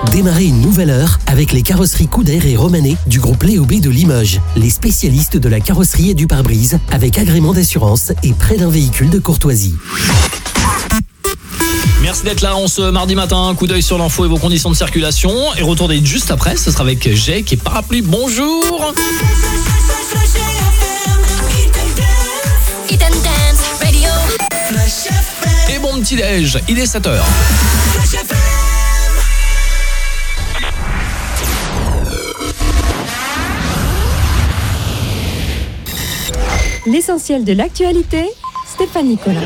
Démarrez une nouvelle heure avec les carrosseries Couder et Romanet du groupe Léobé de Limoges. Les spécialistes de la carrosserie et du pare-brise avec agrément d'assurance et près d'un véhicule de courtoisie. Merci d'être là en ce mardi matin. Coup d'œil sur l'info et vos conditions de circulation. Et retournez juste après, ce sera avec Jake et Parapluie. Bonjour. Et bon petit déj, il est 7h. L'essentiel de l'actualité, Stéphane Nicolas.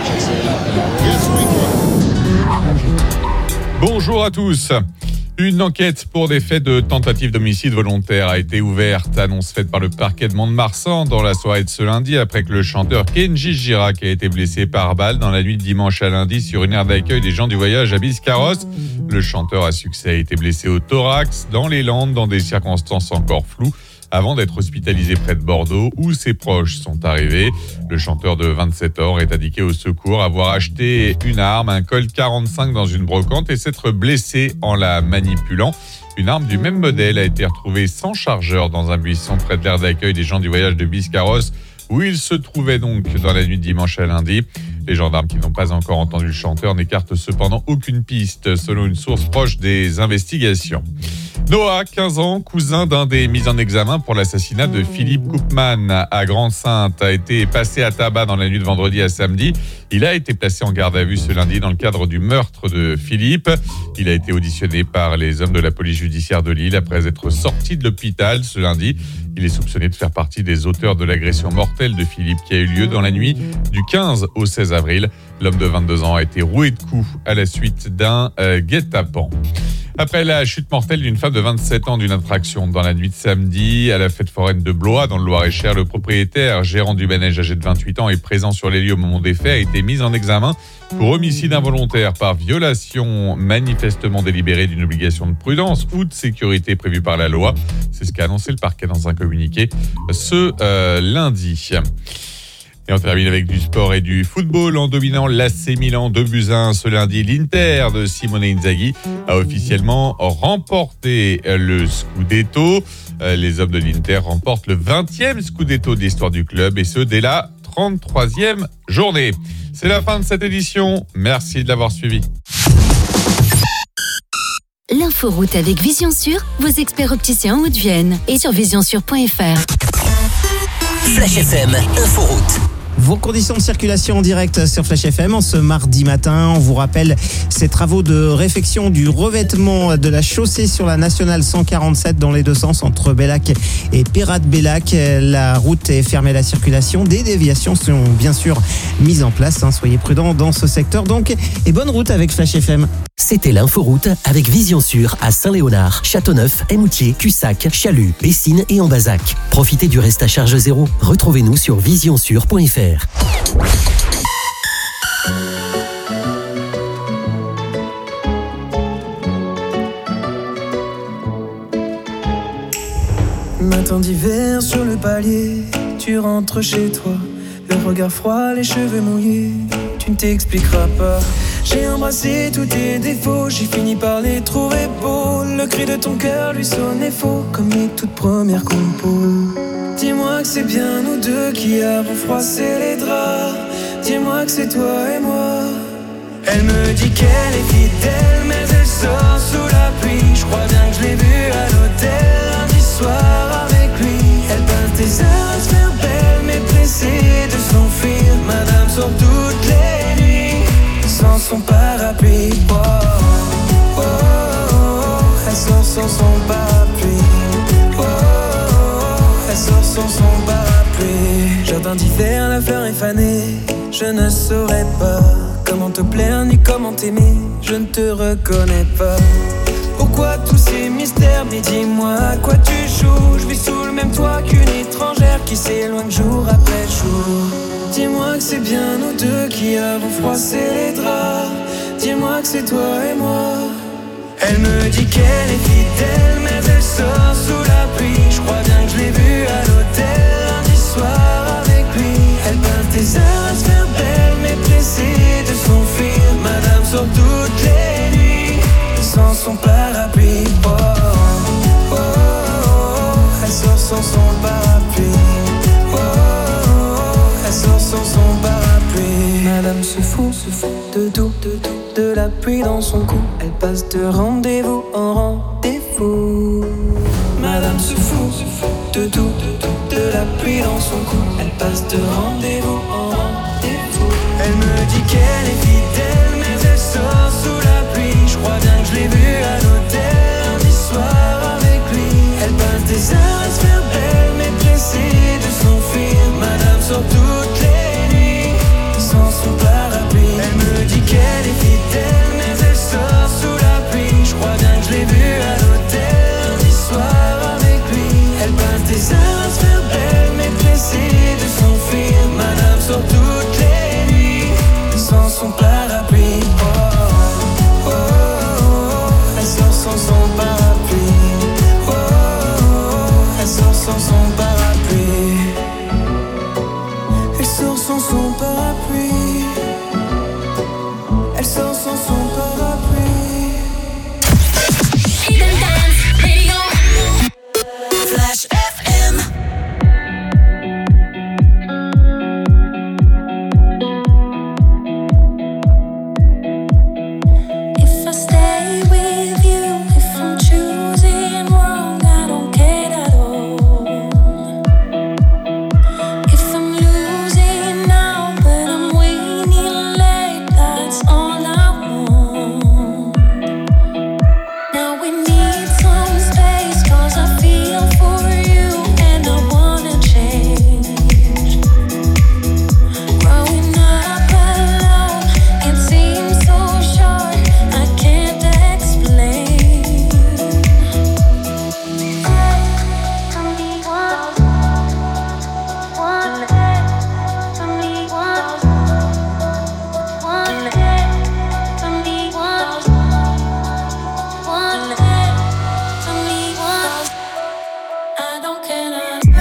Bonjour à tous. Une enquête pour des faits de tentative d'homicide volontaire a été ouverte. Annonce faite par le parquet de Mont-de-Marsan dans la soirée de ce lundi après que le chanteur Kenji Girac a été blessé par balle dans la nuit de dimanche à lundi sur une aire d'accueil des gens du voyage à Biscarrosse. Le chanteur à succès a été blessé au thorax dans les Landes dans des circonstances encore floues avant d'être hospitalisé près de Bordeaux où ses proches sont arrivés. Le chanteur de 27 ans est indiqué au secours avoir acheté une arme, un Colt 45 dans une brocante et s'être blessé en la manipulant. Une arme du même modèle a été retrouvée sans chargeur dans un buisson près de l'aire d'accueil des gens du voyage de Biscarrosse où il se trouvait donc dans la nuit de dimanche à lundi. Les gendarmes qui n'ont pas encore entendu le chanteur n'écartent cependant aucune piste selon une source proche des investigations. Noah, 15 ans, cousin d'un des mis en examen pour l'assassinat de Philippe Koopman à Grande-Synthe, a été passé à tabac dans la nuit de vendredi à samedi. Il a été placé en garde à vue ce lundi dans le cadre du meurtre de Philippe. Il a été auditionné par les hommes de la police judiciaire de Lille après être sorti de l'hôpital ce lundi. Il est soupçonné de faire partie des auteurs de l'agression mortelle de Philippe qui a eu lieu dans la nuit du 15 au 16 avril. L'homme de 22 ans a été roué de coups à la suite d'un guet-apens. Après la chute mortelle d'une femme de 27 ans d'une attraction dans la nuit de samedi à la fête foraine de Blois dans le Loir-et-Cher, le propriétaire, gérant du manège âgé de 28 ans et présent sur les lieux au moment des faits, a été mis en examen pour homicide involontaire par violation manifestement délibérée d'une obligation de prudence ou de sécurité prévue par la loi. C'est ce qu'a annoncé le parquet dans un communiqué ce lundi. Et on termine avec du sport et du football en dominant l'AC Milan 2-1 ce lundi. L'Inter de Simone Inzaghi a officiellement remporté le Scudetto. Les hommes de l'Inter remportent le 20e Scudetto de l'histoire du club et ce dès la 33e journée. C'est la fin de cette édition. Merci de l'avoir suivi. L'inforoute avec Vision Sûre, vos experts opticiens en Haute-Vienne et sur visionsure.fr. Flash FM, Inforoute. Vos conditions de circulation en direct sur Flash FM en ce mardi matin. On vous rappelle ces travaux de réfection du revêtement de la chaussée sur la nationale 147 dans les deux sens entre Bellac et Pératte-Bellac. La route est fermée à la circulation. Des déviations sont bien sûr mises en place. Soyez prudents dans ce secteur donc. Et bonne route avec Flash FM. C'était l'Inforoute avec Vision Sûre à Saint-Léonard, Châteauneuf, Émoutier, Cussac, Chalut, Bessines et Ambazac. Profitez du reste à charge zéro. Retrouvez-nous sur visionsure.fr. Matin d'hiver sur le palier, tu rentres chez toi, le regard froid, les cheveux mouillés, tu ne t'expliqueras pas. J'ai embrassé tous tes défauts, j'ai fini par les trouver beaux. Le cri de ton cœur lui sonnait faux, comme les toutes premières compos. Dis-moi que c'est bien nous deux qui avons froissé les draps. Dis-moi que c'est toi et moi. Elle me dit qu'elle est fidèle, mais elle sort sous la pluie. Je crois bien que je l'ai vue à l'hôtel lundi soir avec lui. Elle passe des heures à se faire belle, mais pressée de s'enfuir. Madame sort toutes les nuits sans son parapluie. Oh, oh, oh, oh. Elle sort sans son parapluie. Oh, oh, oh. Elle sort sans son parapluie. Jardin d'hiver, la fleur est fanée. Je ne saurais pas comment te plaire ni comment t'aimer. Je ne te reconnais pas. Pourquoi tous ces mystères? Mais dis-moi à quoi tu joues. Je vis sous le même toit qu'une étrangère qui s'éloigne jour après jour. Dis-moi que c'est bien nous deux qui avons froissé les draps. Dis-moi que c'est toi et moi. Elle me dit qu'elle est fidèle, mais elle sort sous la pluie. Je crois bien que je l'ai vue à l'hôtel lundi soir avec lui. Elle passe des heures à se faire belle, mais pressée de s'enfuir. Madame sort toutes les nuits sans son parapluie. se fout de tout, de la pluie dans son cou. Elle passe de rendez-vous en rendez-vous. Madame se fout de tout, de la pluie dans son cou. Elle passe de rendez-vous en rendez-vous. Elle me dit qu'elle est fidèle, mais elle sort sous la pluie. Je crois bien que je l'ai vue à l'hôtel lundi soir avec lui. Elle passe des heures à se faire belle, mais pressée de s'enfuir. Madame sort toutes les nuits sans son parapluie. Elle me dit qu'elle est fidèle, mais elle sort sous la pluie. Je crois bien que je l'ai vue à l'hôtel lundi soir avec lui. Elle passe des heures à se faire belle, mais pressée de s'enfuir. Madame sort toutes les nuits sans son parapluie. Oh, oh, oh, oh. Elle sort sans son parapluie. Oh, oh, oh. Elle sort sans son parapluie. Elle sort sans son parapluie. Elle sort sans son parapluie. Hidden Dance Radio. Flash FM. If I stay with you, if I'm choosing wrong, I don't care at all. If I'm losing now, but I'm winning late, that's all I want. Now we need some space, 'cause I feel for you and I wanna change. Growing up alone, it seems so short, I can't explain. For me, one for me, one for me, one for me, one. I don't care.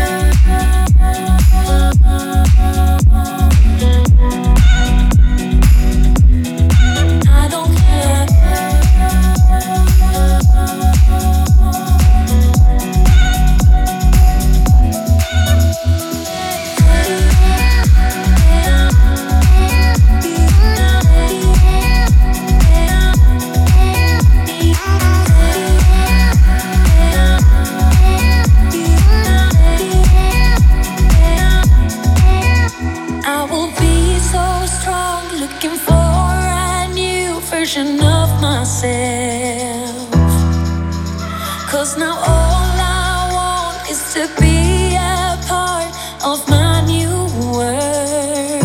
I don't care. I will be so strong, looking for a new version of myself. 'Cause now all I want is to be a part of my new world.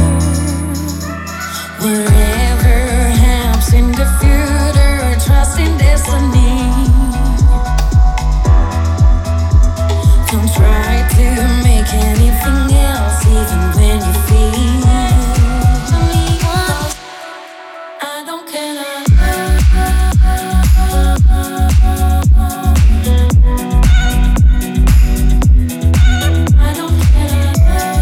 Wherever happens in the future, trust in destiny. Don't try to make anything else, even when you feel. To me, once, I don't care. I don't care.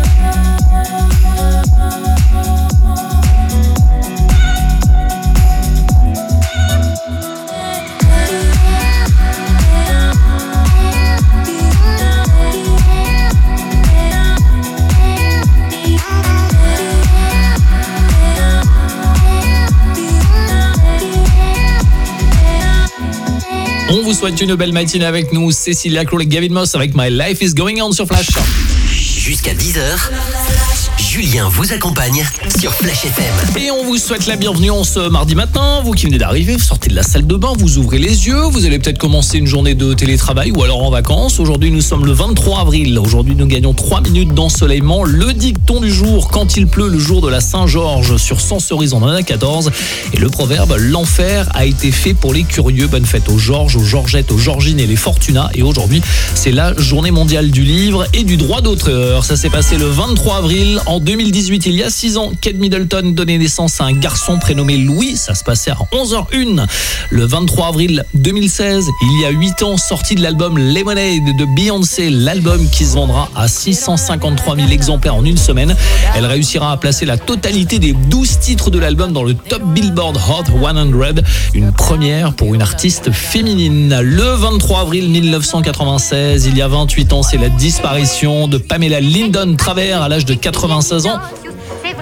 On vous souhaite une belle matinée avec nous, Cécilia Claude et Gavin Moss avec My Life is Going On sur Flash. Jusqu'à 10h, Julien vous accompagne sur Flash FM. Et on vous souhaite la bienvenue en ce mardi matin. Vous qui venez d'arriver, vous sortez de la salle de bain, vous ouvrez les yeux, vous allez peut-être commencer une journée de télétravail ou alors en vacances. Aujourd'hui, nous sommes le 23 avril. Aujourd'hui, nous gagnons 3 minutes d'ensoleillement. Le dicton du jour, quand il pleut le jour de la Saint-Georges sur Sancerise, on en a 14. Et le proverbe, l'enfer a été fait pour les curieux. Bonne fête aux Georges, aux Georgettes, aux Georgines et les Fortunats. Et aujourd'hui, c'est la journée mondiale du livre et du droit d'auteur. Ça s'est passé le 23 avril en 2018, il y a 6 ans. Kate Middleton donnait naissance à un garçon prénommé Louis. Ça se passait à 11h01. Le 23 avril 2016, il y a 8 ans, sortie de l'album Lemonade de Beyoncé. L'album qui se vendra à 653 000 exemplaires en une semaine. Elle réussira à placer la totalité des 12 titres de l'album dans le top Billboard Hot 100. Une première pour une artiste féminine. Le 23 avril 1996, il y a 28 ans, c'est la disparition de Pamela Lyndon Travers à l'âge de 96 ans. C'est vrai,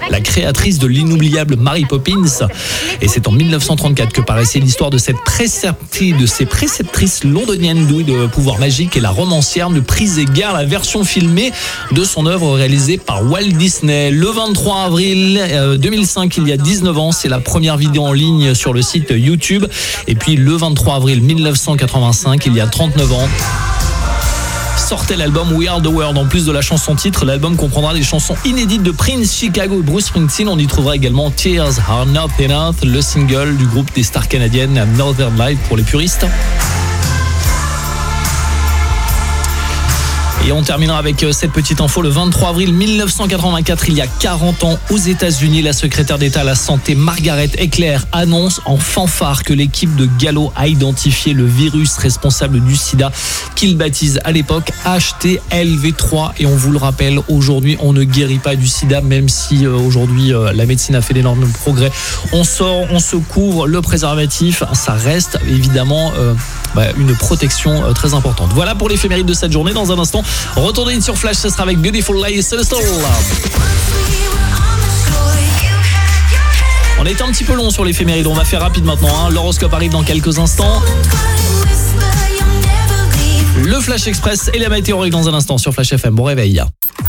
la créatrice de l'inoubliable Mary Poppins. Et c'est en 1934 que paraissait l'histoire de ces préceptrices londoniennes douées de pouvoirs magiques et la romancière ne prisait guère la version filmée de son œuvre réalisée par Walt Disney. Le 23 avril 2005, il y a 19 ans, c'est la première vidéo en ligne sur le site YouTube. Et puis le 23 avril 1985, il y a 39 ans, sortait l'album We Are The World. En plus de la chanson titre, l'album comprendra des chansons inédites de Prince, Chicago et Bruce Springsteen. On y trouvera également Tears Are Not Enough, le single du groupe des stars canadiennes Northern Light pour les puristes. Et on terminera avec cette petite info. Le 23 avril 1984, il y a 40 ans, aux États-Unis, la secrétaire d'État à la Santé, Margaret Eckler, annonce en fanfare que l'équipe de Gallo a identifié le virus responsable du sida, qu'il baptise à l'époque HTLV3. Et on vous le rappelle, aujourd'hui, on ne guérit pas du sida, même si aujourd'hui, la médecine a fait d'énormes progrès. On sort, on se couvre, le préservatif, ça reste évidemment une protection très importante. Voilà pour l'éphéméride de cette journée. Dans un instant, retournez sur Flash, ce sera avec Beautiful Lies Celestial. On est un petit peu long sur l'éphéméride, on va faire rapide maintenant. L'horoscope arrive dans quelques instants. Le Flash Express et la météo arrivent dans un instant sur Flash FM. Bon réveil.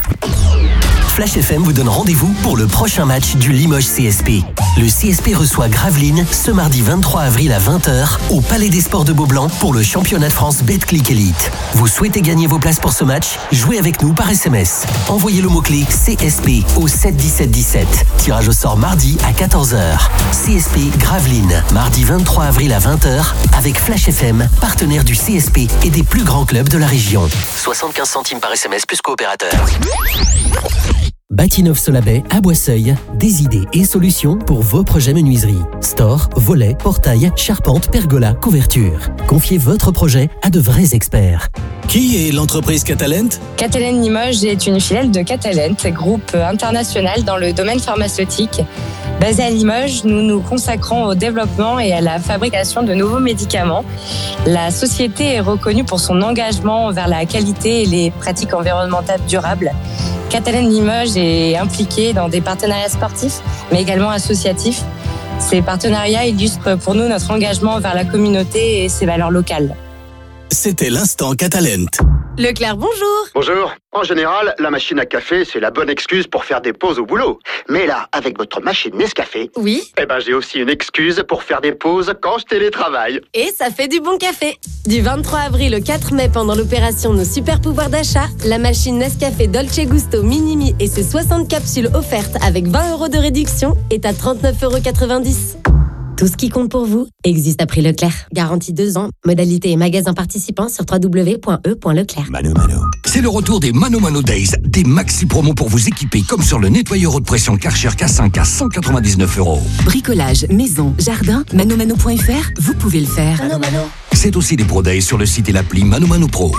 Flash FM vous donne rendez-vous pour le prochain match du Limoges CSP. Le CSP reçoit Gravelines ce mardi 23 avril à 20h au Palais des Sports de Beaublanc pour le championnat de France Betclic Elite. Vous souhaitez gagner vos places pour ce match? Jouez avec nous par SMS. Envoyez le mot-clé CSP au 7 17 17. Tirage au sort mardi à 14h. CSP Gravelines, mardi 23 avril à 20h avec Flash FM, partenaire du CSP et des plus grands clubs de la région. 75 centimes par SMS plus coopérateur. Batineuf-Solabay à Boisseuil, des idées et solutions pour vos projets menuiserie. Store, volets, portail, charpente, pergola, couverture. Confiez votre projet à de vrais experts. Qui est l'entreprise Catalent? Catalent Limoges est une filiale de Catalent, groupe international dans le domaine pharmaceutique. Basé à Limoges, nous nous consacrons au développement et à la fabrication de nouveaux médicaments. La société est reconnue pour son engagement vers la qualité et les pratiques environnementales durables. Catalent Limoges est impliqué dans des partenariats sportifs, mais également associatifs. Ces partenariats illustrent pour nous notre engagement vers la communauté et ses valeurs locales. C'était l'instant Catalent. Leclerc, bonjour. Bonjour. En général, la machine à café, c'est la bonne excuse pour faire des pauses au boulot. Mais là, avec votre machine Nescafé, oui, j'ai aussi une excuse pour faire des pauses quand je télétravaille. Et ça fait du bon café. Du 23 avril au 4 mai, pendant l'opération Nos Super Pouvoirs d'achat, la machine Nescafé Dolce Gusto Minimi et ses 60 capsules offertes avec 20 € de réduction est à 39,90 €. Tout ce qui compte pour vous existe à prix Leclerc. Garantie 2 ans. Modalité et magasin participants sur www.e.leclerc. Mano Mano. C'est le retour des Mano Mano Days. Des maxi promos pour vous équiper, comme sur le nettoyeur haute pression Karcher K5 à 199 €. Bricolage, maison, jardin, manomano.fr, vous pouvez le faire. Mano Mano. C'est aussi des Pro Days sur le site et l'appli Mano Mano Pro.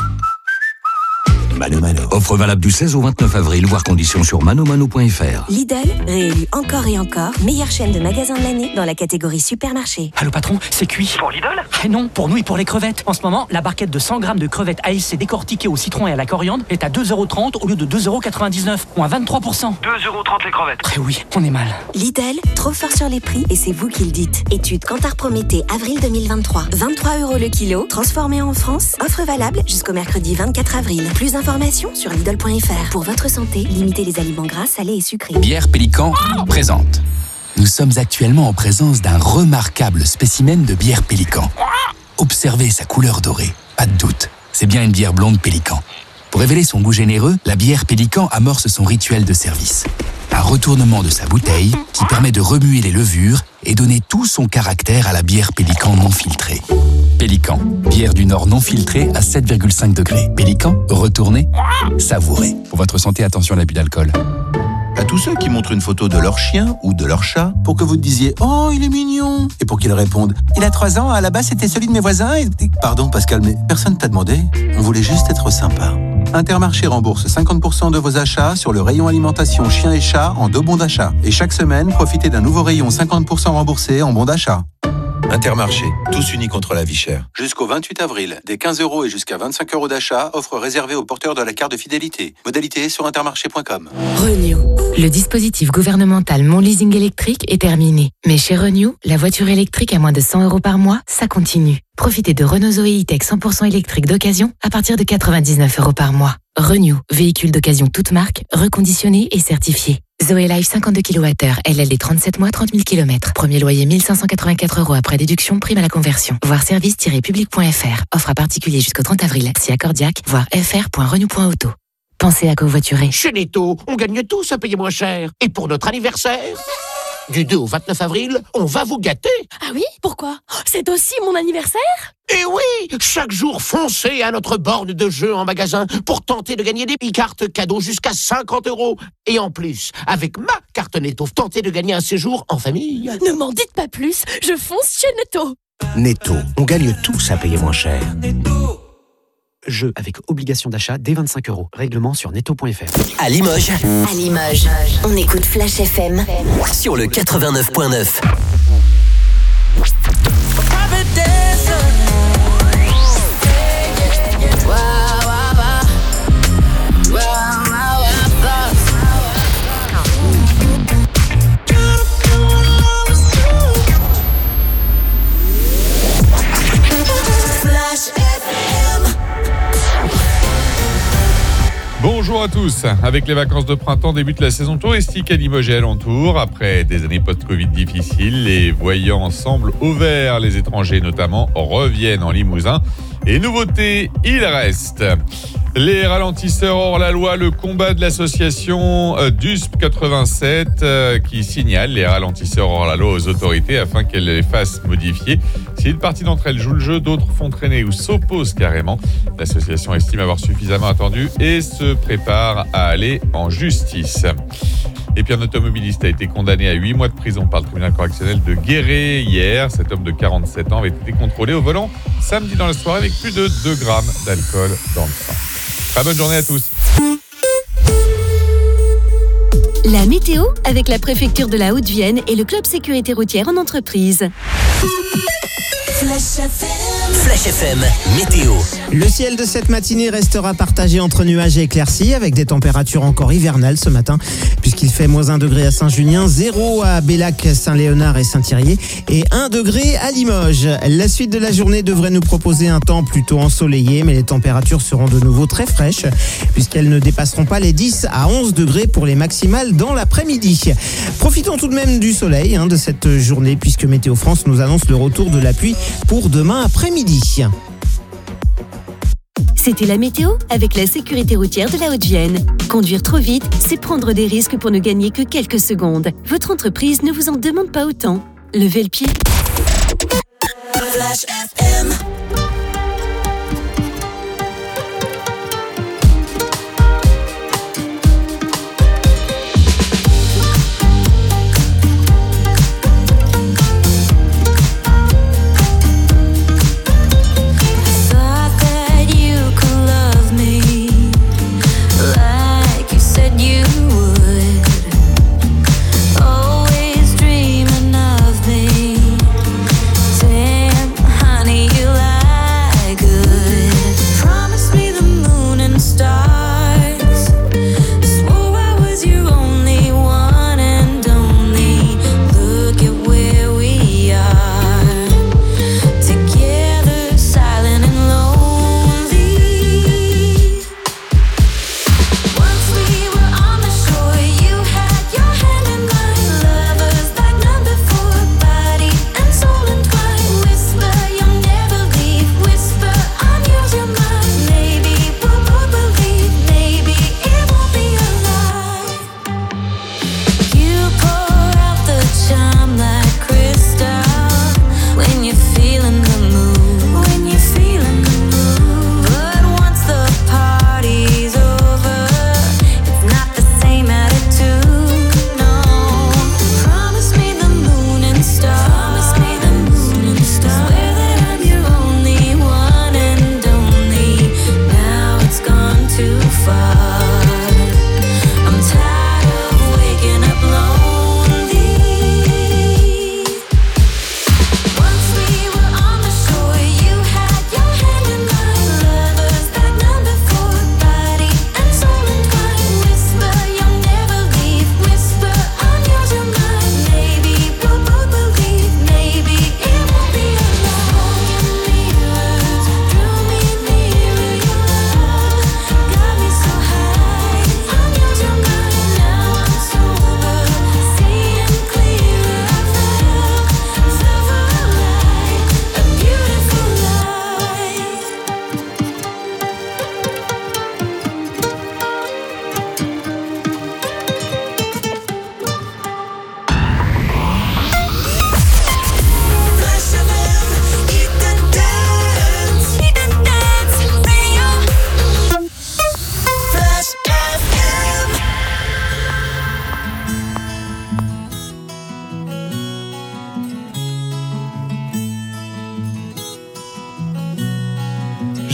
Mano Mano. Offre valable du 16 au 29 avril, voire conditions sur manomano.fr. Lidl, réélu encore et encore, meilleure chaîne de magasins de l'année dans la catégorie supermarché. Allô patron, c'est cuit. Pour Lidl? Non, pour nous et pour les crevettes. En ce moment, la barquette de 100 grammes de crevettes ASC décortiquées au citron et à la coriandre est à 2,30 € au lieu de 2,99 €, ou à 23%. 2,30 € les crevettes. Eh oui, on est mal. Lidl, trop fort sur les prix et c'est vous qui le dites. Étude Kantar Prométhée, avril 2023. 23 € le kilo, transformé en France. Offre valable jusqu'au mercredi 24 avril. Plus d'informations sur Lidl.fr. Pour votre santé, limitez les aliments gras, salés et sucrés. Bière Pélican présente. Nous sommes actuellement en présence d'un remarquable spécimen de bière Pélican. Observez sa couleur dorée, pas de doute, c'est bien une bière blonde Pélican. Pour révéler son goût généreux, la bière Pélican amorce son rituel de service. Un retournement de sa bouteille qui permet de remuer les levures et donner tout son caractère à la bière Pélican non filtrée. Pélican, bière du Nord non filtrée à 7,5 degrés. Pélican, retournez, savourez. Pour votre santé, attention à l'abus d'alcool. À tous ceux qui montrent une photo de leur chien ou de leur chat pour que vous disiez « Oh, il est mignon !» et pour qu'ils répondent « Il a 3 ans, à la base c'était celui de mes voisins et... » Pardon Pascal, mais personne t'a demandé. On voulait juste être sympa. Intermarché rembourse 50% de vos achats sur le rayon alimentation chien et chat en 2 bons d'achat. Et chaque semaine, profitez d'un nouveau rayon 50% remboursé en bons d'achat. Intermarché, tous unis contre la vie chère. Jusqu'au 28 avril, des 15 € et jusqu'à 25 € d'achat, offre réservée aux porteurs de la carte de fidélité. Modalité sur intermarché.com. Renew. Le dispositif gouvernemental Mon Leasing électrique est terminé. Mais chez Renew, la voiture électrique à moins de 100 € par mois, ça continue. Profitez de Renault Zoé E-Tech 100% électrique d'occasion à partir de 99 € par mois. Renew, véhicule d'occasion toute marque, reconditionné et certifié. Zoé Life 52 kWh, LLD 37 mois, 30 000 km. Premier loyer 1584 € après déduction, prime à la conversion. Voir service-public.fr. Offre à particulier jusqu'au 30 avril. Si accordiaque, voir fr.renew.auto. Pensez à covoiturer. Chez Netto, on gagne tous à payer moins cher. Et pour notre anniversaire, du 2 au 29 avril, on va vous gâter. Ah oui? Pourquoi? C'est aussi mon anniversaire? Et oui, chaque jour, foncez à notre borne de jeu en magasin pour tenter de gagner des cartes cadeaux jusqu'à 50 €. Et en plus, avec ma carte Netto, tentez de gagner un séjour en famille. Ne m'en dites pas plus, je fonce chez Netto. Netto, on gagne tous à payer moins cher. Jeu avec obligation d'achat dès 25 €. Règlement sur netto.fr. À Limoges, on écoute Flash FM sur le 89.9. Bonjour à tous. Avec les vacances de printemps, débute la saison touristique à Limoges et alentour. Après des années post-Covid difficiles, les voyants semblent au vert. Les étrangers notamment reviennent en Limousin. Et nouveauté, il reste. Les ralentisseurs hors la loi, le combat de l'association DUSP 87 qui signale les ralentisseurs hors la loi aux autorités afin qu'elles les fassent modifier. Si une partie d'entre elles joue le jeu, d'autres font traîner ou s'opposent carrément. L'association estime avoir suffisamment attendu et se prépare à aller en justice. Et puis un automobiliste a été condamné à 8 mois de prison par le tribunal correctionnel de Guéret hier. Cet homme de 47 ans avait été contrôlé au volant samedi dans la soirée avec plus de 2 grammes d'alcool dans le sang. Très bonne journée à tous. La météo avec la préfecture de la Haute-Vienne et le club sécurité routière en entreprise. Flash FM, météo. Le ciel de cette matinée restera partagé entre nuages et éclaircies avec des températures encore hivernales ce matin puisqu'il fait -1 degré à Saint-Junien, 0 à Bellac, Saint-Léonard et Saint-Thirier et 1 degré à Limoges. La suite de la journée devrait nous proposer un temps plutôt ensoleillé mais les températures seront de nouveau très fraîches puisqu'elles ne dépasseront pas les 10 à 11 degrés pour les maximales dans l'après-midi. Profitons tout de même du soleil de cette journée puisque Météo France nous annonce le retour de la pluie pour demain après-midi. C'était la météo avec la sécurité routière de la Haute-Vienne. Conduire trop vite, c'est prendre des risques pour ne gagner que quelques secondes. Votre entreprise ne vous en demande pas autant. Levez le pied. Flash FM. Honey, you lie.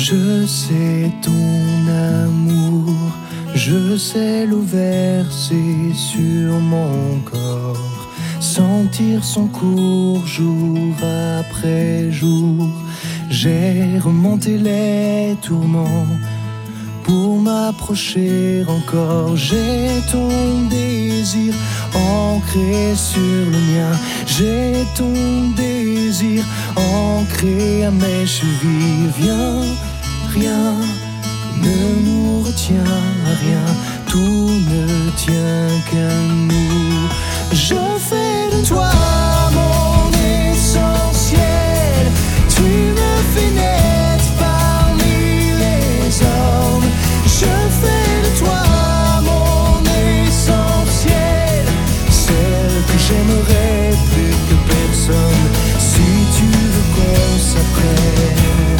Je sais ton amour, je sais l'eau versée sur mon corps, sentir son cours jour après jour. J'ai remonté les tourments pour m'approcher encore. J'ai ton désir ancré sur le mien. J'ai ton désir ancré à mes chevilles. Viens, rien ne nous retient à rien. Tout ne tient qu'à nous. Je fais de toi mon essentiel. Tu me fais naître parmi les hommes. Je fais de toi mon essentiel, celle que j'aimerais plus que personne. Si tu veux qu'on s'apprenne,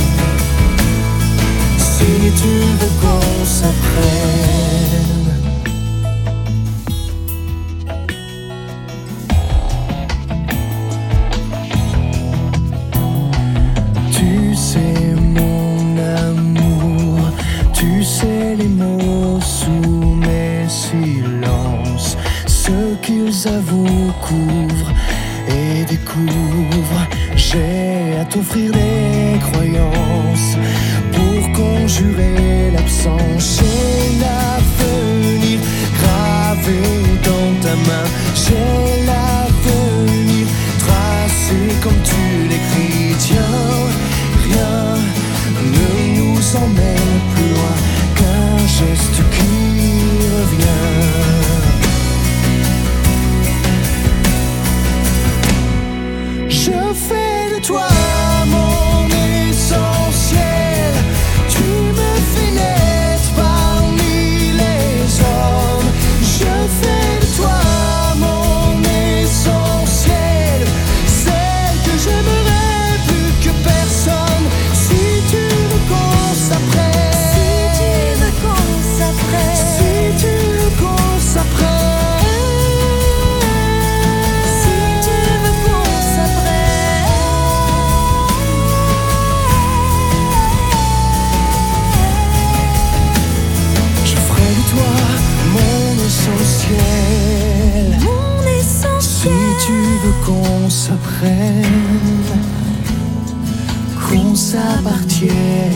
si tu veux qu'on s'apprenne. Tu sais mon amour, tu sais les mots sous mes silences, ce qu'ils avouent, couvrent et découvrent. J'ai à t'offrir des croyances pour conjurer l'absence. J'ai l'avenir gravé dans ta main. J'ai l'avenir tracé comme tu l'écris. Tiens, rien ne nous emmène plus loin qu'un geste qui revient. Je fais de toi mon essentiel. Tu me fais naître parmi les hommes. Je fais de toi mon essentiel, celle que j'aimerais plus que personne. Si tu veux qu'on s'apprenne, si tu veux qu'on s'apprenne, si tu veux qu'on s'apprenne, si tu veux qu'on s'apprenne. Je ferai de toi mon essentiel, mon essentiel. Si tu veux qu'on s'apprenne, qu'on s'appartienne.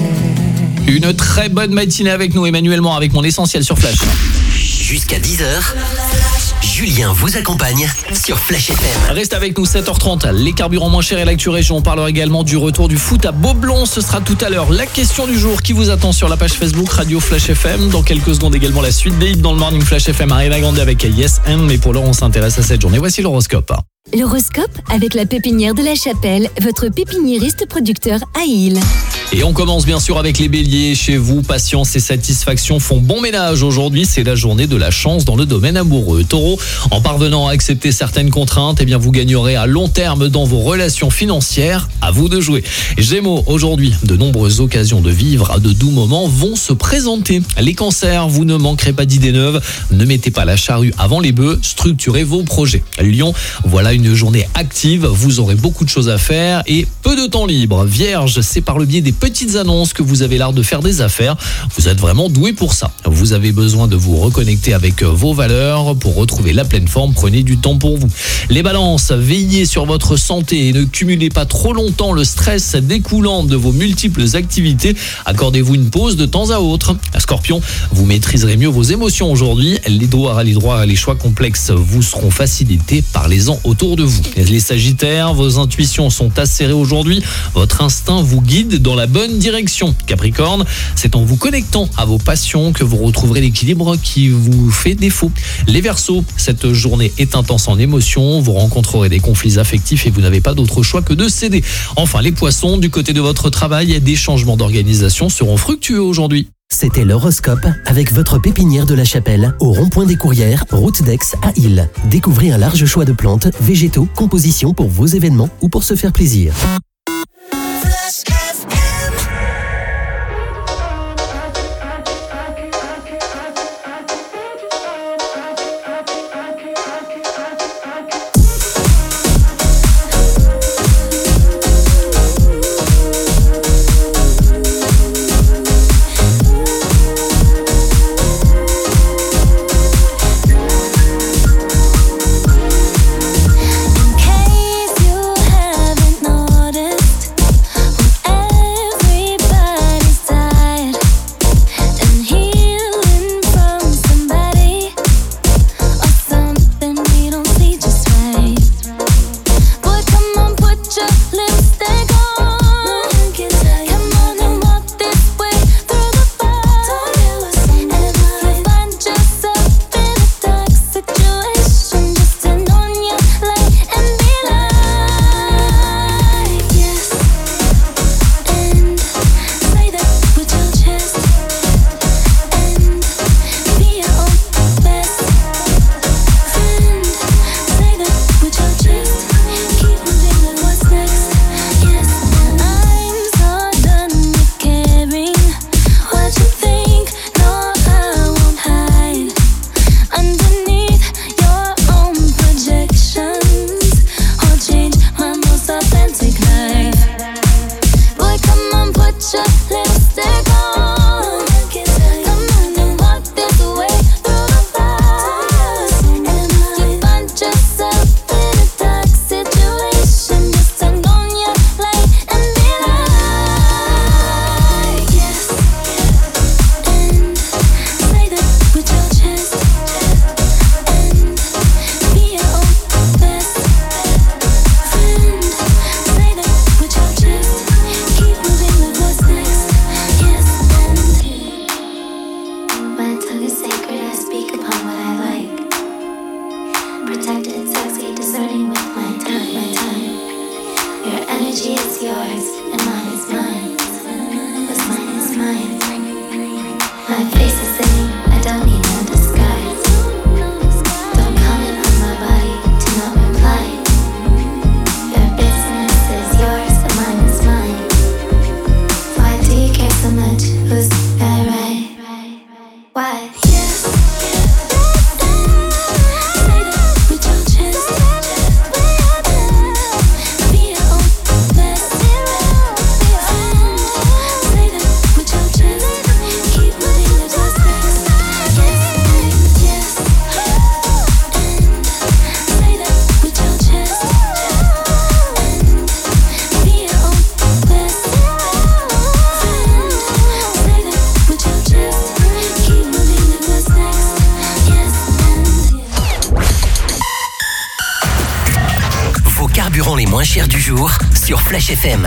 Une très bonne matinée avec nous, Emmanuel Mort, avec mon essentiel sur Flash. Jusqu'à 10h, Julien vous accompagne sur Flash FM. Reste avec nous, 7h30, les carburants moins chers et l'actu région. On parlera également du retour du foot à Beaublon. Ce sera tout à l'heure la question du jour qui vous attend sur la page Facebook Radio Flash FM. Dans quelques secondes également la suite des hits dans le Morning Flash FM. Arrive à Grande avec Yes M. Mais pour l'heure, on s'intéresse à cette journée. Voici l'horoscope. L'horoscope avec la pépinière de la Chapelle, votre pépiniériste producteur à Île. Et on commence bien sûr avec les béliers. Chez vous, patience et satisfaction font bon ménage. Aujourd'hui, c'est la journée de la chance dans le domaine amoureux. Taureau, en parvenant à accepter certaines contraintes, eh bien vous gagnerez à long terme dans vos relations financières. À vous de jouer. Gémeaux, aujourd'hui, de nombreuses occasions de vivre de doux moments vont se présenter. Les cancers, vous ne manquerez pas d'idées neuves. Ne mettez pas la charrue avant les bœufs. Structurez vos projets. Lion, voilà une journée active. Vous aurez beaucoup de choses à faire et peu de temps libre. Vierge, c'est par le biais des petites annonces que vous avez l'art de faire des affaires. Vous êtes vraiment doué pour ça. Vous avez besoin de vous reconnecter avec vos valeurs. Pour retrouver la pleine forme, prenez du temps pour vous. Les balances, veillez sur votre santé et ne cumulez pas trop longtemps le stress découlant de vos multiples activités. Accordez-vous une pause de temps à autre. Scorpion, vous maîtriserez mieux vos émotions aujourd'hui. Les choix complexes vous seront facilités. Parlez-en autour de vous. Les Sagittaires, vos intuitions sont acérées aujourd'hui. Votre instinct vous guide dans la bonne direction. Capricorne, c'est en vous connectant à vos passions que vous retrouverez l'équilibre qui vous fait défaut. Les Verseaux, cette journée est intense en émotions. Vous rencontrerez des conflits affectifs et vous n'avez pas d'autre choix que de céder. Enfin, les Poissons, du côté de votre travail, des changements d'organisation seront fructueux aujourd'hui. C'était l'horoscope avec votre pépinière de la Chapelle au rond-point des Courrières, route d'Aix à Île. Découvrez un large choix de plantes, végétaux, compositions pour vos événements ou pour se faire plaisir. moins cher du jour sur Flash FM.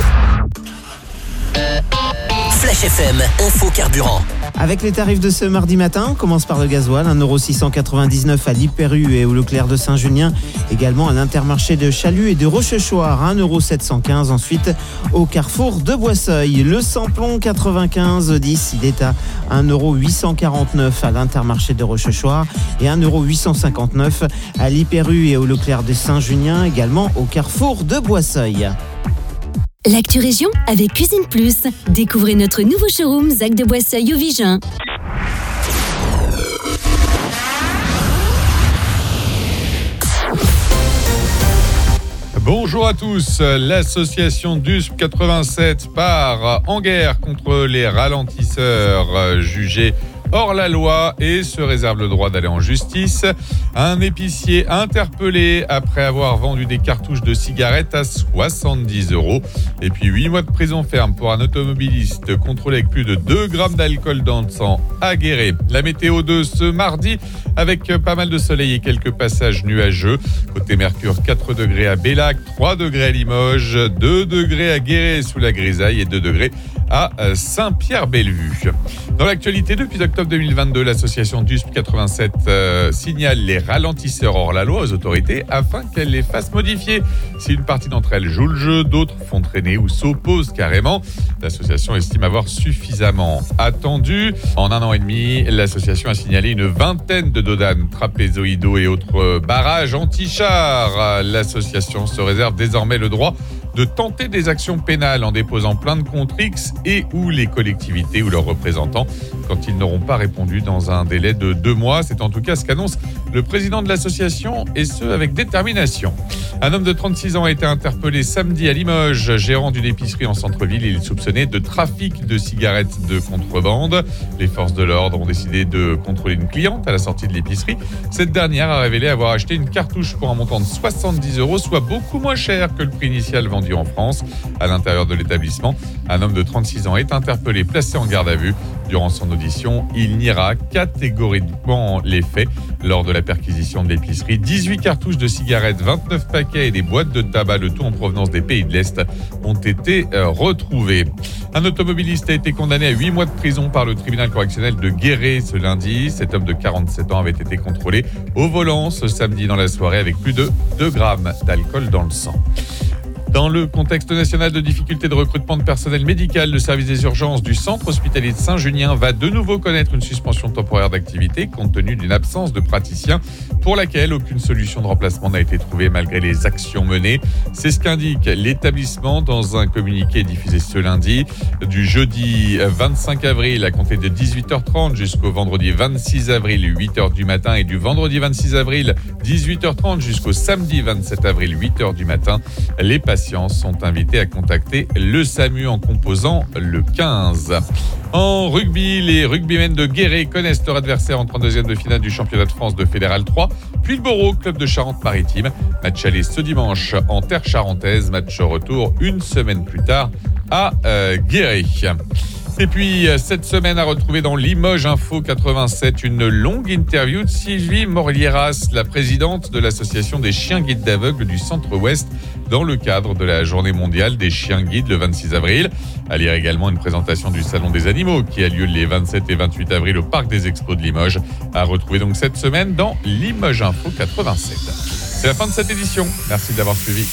Flash FM, info carburant. Avec les tarifs de ce mardi matin, on commence par le gasoil, 1,699 € à l'Hyper U et au Leclerc de Saint-Junien. Également à l'Intermarché de Chalut et de Rochechouart, 1,715 €. Ensuite, au Carrefour de Boisseuil, le samplon 95,10 €, il est à 1,849 € à l'Intermarché de Rochechouart et 1,859 € à l'Hyper U et au Leclerc de Saint-Junien, également au Carrefour de Boisseuil. L'actu région avec Cuisine Plus. Découvrez notre nouveau showroom Zac de Boisseuil au Vigin. Bonjour à tous. L'association DUSP 87 part en guerre contre les ralentisseurs jugés hors la loi et se réserve le droit d'aller en justice. Un épicier interpellé après avoir vendu des cartouches de cigarettes à 70 €. Et puis 8 mois de prison ferme pour un automobiliste contrôlé avec plus de 2 grammes d'alcool dans le sang à Guéret. La météo de ce mardi avec pas mal de soleil et quelques passages nuageux. Côté Mercure, 4 degrés à Bellac, 3 degrés à Limoges, 2 degrés à Guéret sous la grisaille et 2 degrés à Saint-Pierre-Bellevue. Dans l'actualité, depuis octobre 2022, l'association DUSP 87 signale les ralentisseurs hors la loi aux autorités afin qu'elles les fassent modifier. Si une partie d'entre elles joue le jeu, d'autres font traîner ou s'opposent carrément. L'association estime avoir suffisamment attendu. En 1 an et demi, l'association a signalé une vingtaine de dodanes trapézoïdaux et autres barrages anti-chars. L'association se réserve désormais le droit de tenter des actions pénales en déposant plainte contre X et ou les collectivités ou leurs représentants quand ils n'auront pas répondu dans un délai de 2 mois. C'est en tout cas ce qu'annonce le président de l'association et ce avec détermination. Un homme de 36 ans a été interpellé samedi à Limoges, gérant d'une épicerie en centre-ville. Il est soupçonné de trafic de cigarettes de contrebande. Les forces de l'ordre ont décidé de contrôler une cliente à la sortie de l'épicerie. Cette dernière a révélé avoir acheté une cartouche pour un montant de 70 €, soit beaucoup moins cher que le prix initial vendu en France. À l'intérieur de l'établissement, un homme de 36 ans est interpellé, placé en garde à vue. Durant son audition, il niera catégoriquement les faits. Lors de la perquisition de l'épicerie, 18 cartouches de cigarettes, 29 paquets et des boîtes de tabac, le tout en provenance des pays de l'Est, ont été retrouvés. Un automobiliste a été condamné à 8 mois de prison par le tribunal correctionnel de Guéret ce lundi. Cet homme de 47 ans avait été contrôlé au volant ce samedi dans la soirée avec plus de 2 grammes d'alcool dans le sang. Dans le contexte national de difficultés de recrutement de personnel médical, le service des urgences du centre hospitalier de Saint-Junien va de nouveau connaître une suspension temporaire d'activité compte tenu d'une absence de praticiens pour laquelle aucune solution de remplacement n'a été trouvée malgré les actions menées. C'est ce qu'indique l'établissement dans un communiqué diffusé ce lundi. Du jeudi 25 avril à compter de 18h30 jusqu'au vendredi 26 avril 8h du matin et du vendredi 26 avril 18h30 jusqu'au samedi 27 avril 8h du matin, les patients sont invités à contacter le SAMU en composant le 15. En rugby, les rugbymen de Guéret connaissent leur adversaire en 32e de finale du championnat de France de Fédéral 3, puis le Boro, club de Charente-Maritime. Match aller ce dimanche en terre charentaise, match retour une semaine plus tard à Guéret. Et puis, cette semaine, à retrouver dans Limoges Info 87, une longue interview de Sylvie Morlieras, la présidente de l'association des chiens guides d'aveugles du Centre-Ouest, dans le cadre de la journée mondiale des chiens guides le 26 avril. À lire également une présentation du Salon des animaux qui a lieu les 27 et 28 avril au Parc des Expos de Limoges. À retrouver donc cette semaine dans Limoges Info 87. C'est la fin de cette édition. Merci de l'avoir suivi.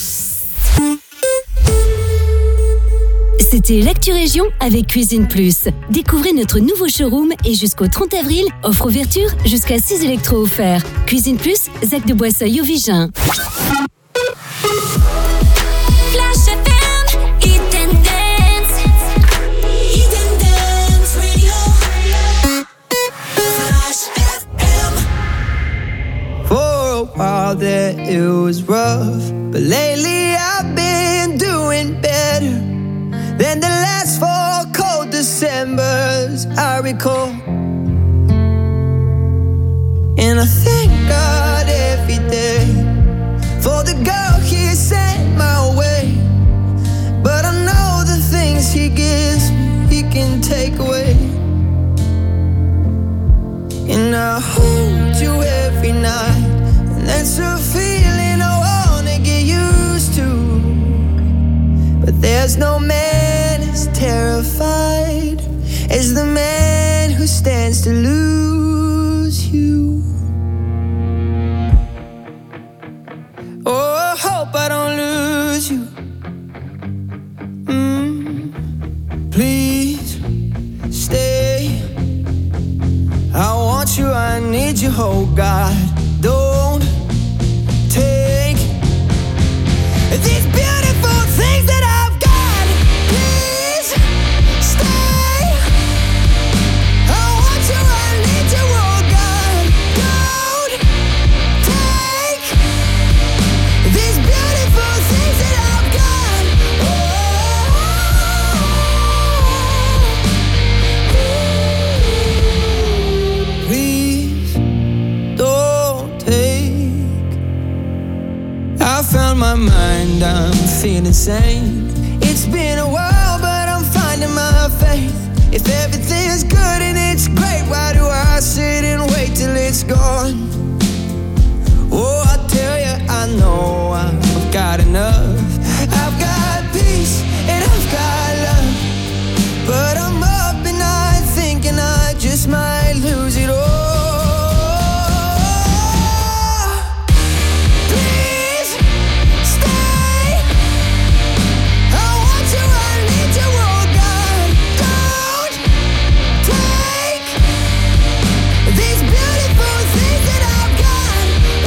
C'était l'Actu Région avec Cuisine Plus. Découvrez notre nouveau showroom et jusqu'au 30 avril, offre ouverture jusqu'à 6 électros offerts. Cuisine Plus, Zac de Boisseuil au Vigin. While there it was rough, but lately I've been doing better than the last 4 cold Decembers I recall. And I thank God every day for the girl He sent my way. But I know the things He gives me, He can take away. And I hold you every night. That's a feeling I wanna get used to. There's no man as terrified as the man who stands to lose you. Oh, I hope I don't lose you. Please stay. I want you, I need you, oh God. Don't take these beautiful things that I've got. Please stay. I want you, I need you, oh God. Don't take these beautiful things that I've got. Please don't take. I found my mind, I'm feeling sane. It's been a while, but I'm finding my faith. If everything's good and it's great, why do I sit and wait till it's gone? Oh, I tell you, I know I've got enough. I've got peace and I've got love, but I'm up at night thinking I just might lose it all. Please stay. I want you, I need you, oh God. Don't take these beautiful things that I've got.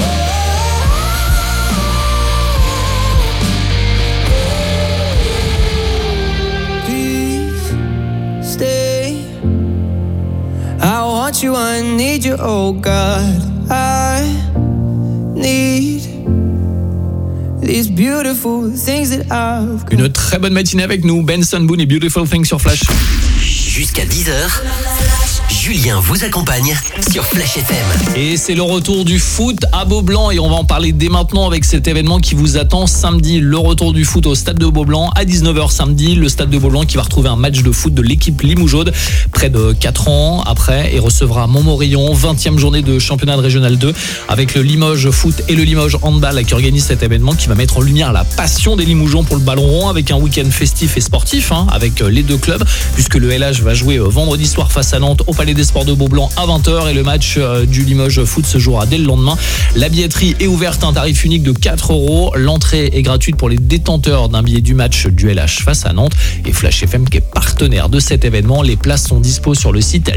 Please stay. I want you, I need you, oh God. I need these beautiful things that I've got. Une très bonne matinée avec nous, Benson Boone et Beautiful Things sur Flash. Jusqu'à 10h, Julien vous accompagne sur Flash FM. Et c'est le retour du foot à Beaublanc et on va en parler dès maintenant avec cet événement qui vous attend samedi. Le retour du foot au stade de Beaublanc à 19h samedi. Le stade de Beaublanc qui va retrouver un match de foot de l'équipe Limougeaude près de 4 ans après et recevra Montmorillon, 20e journée de championnat de Régional 2 avec le Limoges Foot et le Limoges Handball qui organisent cet événement qui va mettre en lumière la passion des Limougeons pour le ballon rond avec un week-end festif et sportif avec les deux clubs puisque le LH va jouer vendredi soir face à Nantes au Palais des Sports de Beaublanc à 20h et le match du Limoges Foot se jouera dès le lendemain. La billetterie est ouverte à un tarif unique de 4 €. L'entrée est gratuite pour les détenteurs d'un billet du match du LH face à Nantes et Flash FM qui est partenaire de cet événement. Les places sont dispo sur le site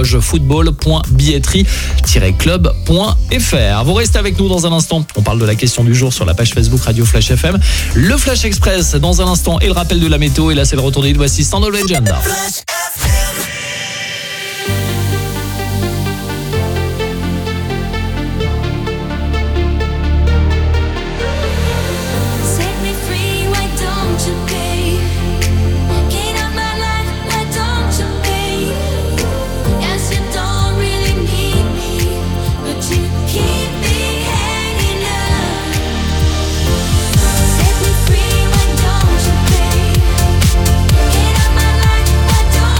limogesfootball.billetterie-club.fr. Vous restez avec nous dans un instant. On parle de la question du jour sur la page Facebook Radio Flash FM. Le Flash Express dans un instant et le rappel de la météo. Et là c'est le retour des voici Stand of Legend. Don't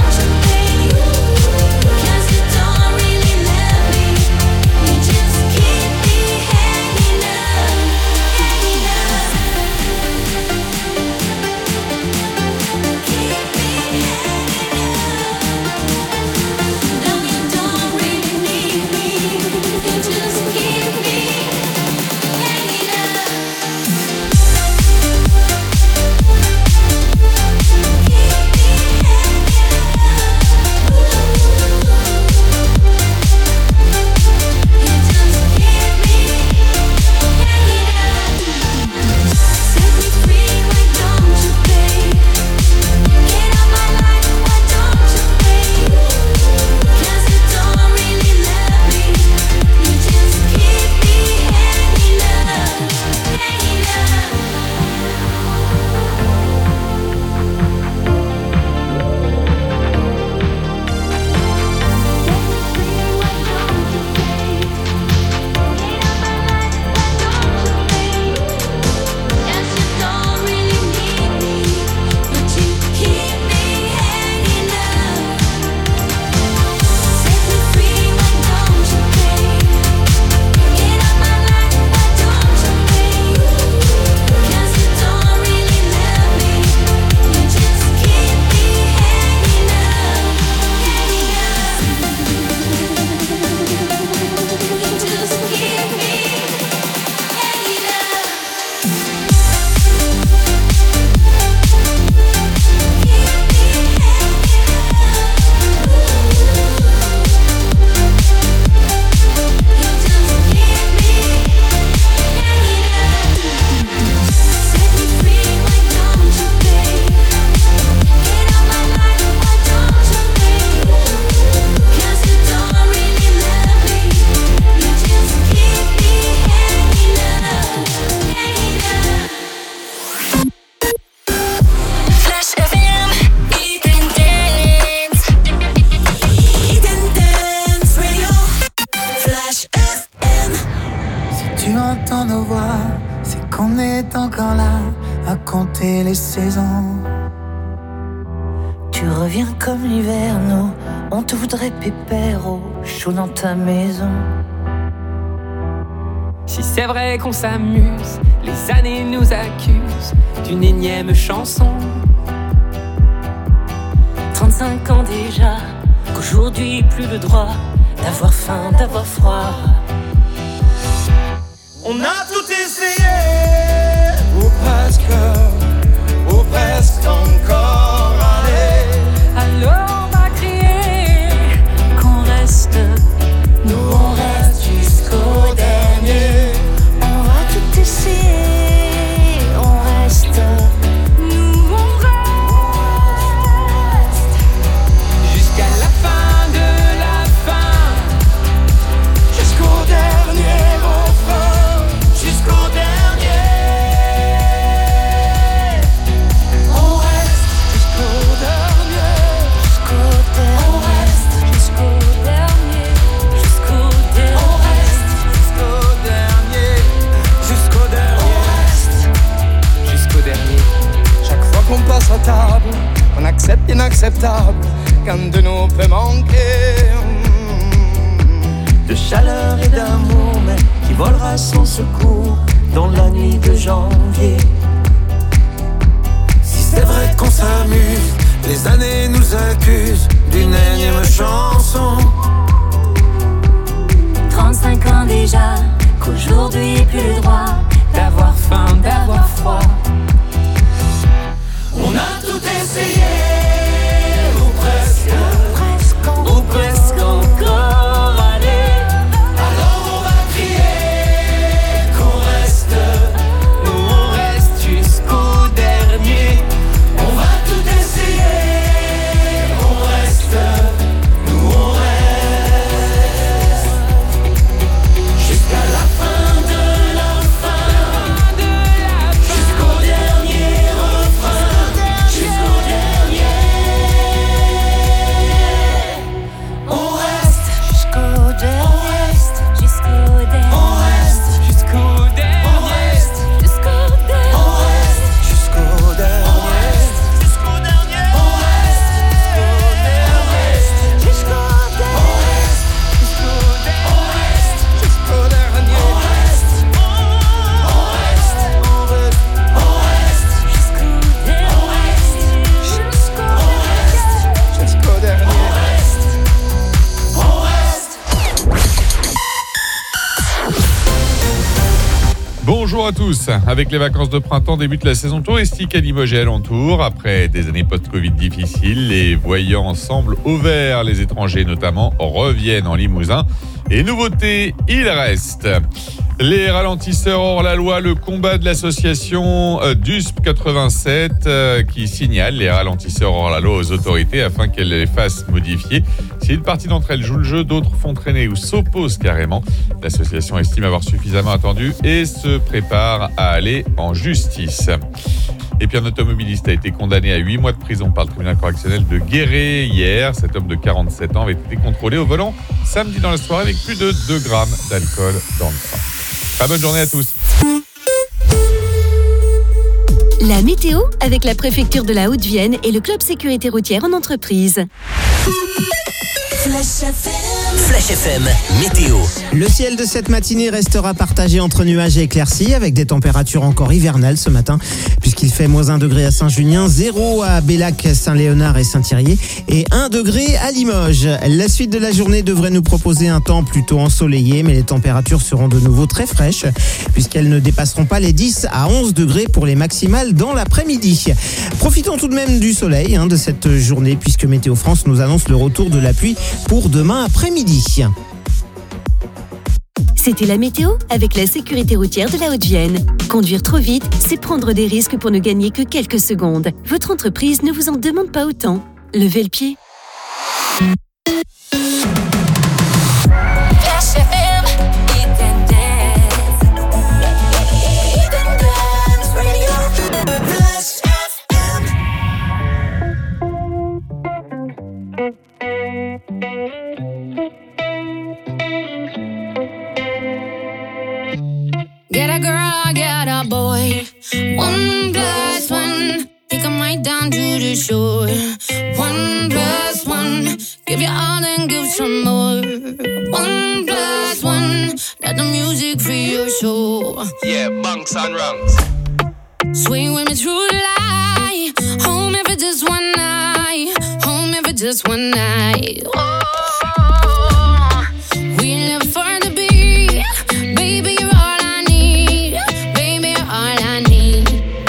est encore là à compter les saisons. Tu reviens comme l'hiver, nous, on te voudrait pépère au chaud dans ta maison. Si c'est vrai qu'on s'amuse, les années nous accusent d'une énième chanson. 35 ans déjà, qu'aujourd'hui plus le droit d'avoir faim, d'avoir froid. On a tout essayé, ou presque encore, allez. Alors on va crier qu'on reste, nous on reste jusqu'au dernier. On va tout essayer, on reste, nous on reste jusqu'à la fin de la fin, jusqu'au dernier refrain, jusqu'au dernier. On reste jusqu'au dernier, on reste jusqu'au dernier, on reste jusqu'au dernier, jusqu'au dernier. Chaque fois qu'on passe à table, on accepte l'inacceptable qu'un de nous peut manquer. De chaleur et d'amour, mais qui volera sans secours dans la nuit de janvier. Si c'est vrai qu'on s'amuse, les années nous accusent d'une énième chanson. 35 ans déjà, qu'aujourd'hui plus le droit d'avoir faim, d'avoir froid. On a tout essayé, ou presque encore, allez. Alors on va crier qu'on reste, nous on reste jusqu'au dernier. On va tout essayer, on reste, nous on reste jusqu'à la fin de la fin, jusqu'au dernier refrain, jusqu'au dernier. On reste jusqu'au dernier, on reste jusqu'au dernier, on reste jusqu'au dernier, on reste jusqu'au dernier, on reste jusqu'au dernier, on reste jusqu'au dernier, on reste jusqu'au dernier, on reste jusqu'au dernier, on reste jusqu'au dernier, on reste jusqu'au dernier, on reste jusqu'au dernier. Bonjour à tous. Avec les vacances de printemps débute la saison touristique à Limoges et alentour. Après des années post-Covid difficiles, les voyants semblent au vert. Les étrangers notamment reviennent en Limousin. Et nouveauté, il reste. Les ralentisseurs hors la loi, le combat de l'association DUSP 87 qui signale les ralentisseurs hors la loi aux autorités afin qu'elles les fassent modifier. Si une partie d'entre elles joue le jeu, d'autres font traîner ou s'opposent carrément. L'association estime avoir suffisamment attendu et se prépare à aller en justice. Et puis un automobiliste a été condamné à 8 mois de prison par le tribunal correctionnel de Guéret hier. Cet homme de 47 ans avait été contrôlé au volant samedi dans la soirée avec plus de 2 grammes d'alcool dans le sang. Très bonne journée à tous. La météo avec la préfecture de la Haute-Vienne et le club sécurité routière en entreprise. Flash FM, météo. Le ciel de cette matinée restera partagé entre nuages et éclaircies avec des températures encore hivernales ce matin puisqu'il fait -1 degré à Saint-Junien, 0 à Bellac, Saint-Léonard et Saint-Thirier et 1 degré à Limoges. La suite de la journée devrait nous proposer un temps plutôt ensoleillé mais les températures seront de nouveau très fraîches puisqu'elles ne dépasseront pas les 10 à 11 degrés pour les maximales dans l'après-midi. Profitons tout de même du soleil de cette journée puisque Météo France nous annonce le retour de la pluie pour demain après-midi. C'était la météo avec la sécurité routière de la Haute-Vienne. Conduire trop vite, c'est prendre des risques pour ne gagner que quelques secondes. Votre entreprise ne vous en demande pas autant. Levez le pied. Flash FM, Eat and Dance. Eat and Dance Radio. Flash FM. Get a girl, get a boy. 1 + 1, take 'em right down to the shore. 1 + 1, give you all and give some more. 1 + 1, let the music free your soul. Yeah, bunks and rungs. Swing with me through the light. Home if it's just one night. Home if it's just one night. Oh, we live for the beat. Baby, you're all I need. Baby, you're all I need.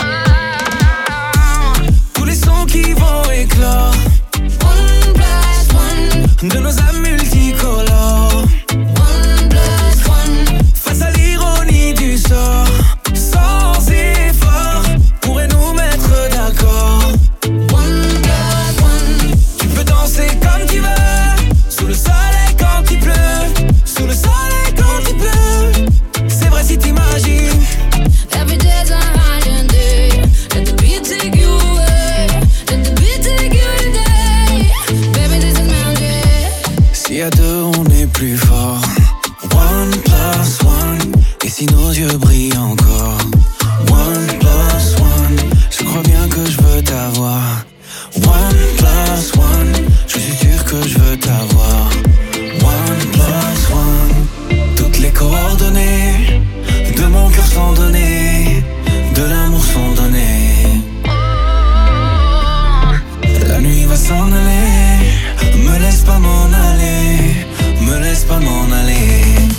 Tous les sons qui vont éclore. 1 + 1, de nos âmes multicolores. 1 + 1, face à l'ironie du sort. Sans effort, pourrait nous mettre d'accord. 1 + 1, Tu peux danser comme tu veux, sous le soleil quand il pleut, sous le soleil quand il pleut. C'est vrai si t'imagines. every day's a holiday. Let the beat take you away. Let the beat take you today. Baby, this is magic. Si à deux on est plus fort. 1 + 1, et si nos yeux brillent encore. 1 + 1, je crois bien que je veux t'avoir. 1 + 1, je suis sûr que je veux t'avoir. 1 + 1, toutes les coordonnées de mon cœur sont données, de l'amour sont données. La nuit va s'en aller, me laisse pas m'en aller, me laisse pas m'en aller.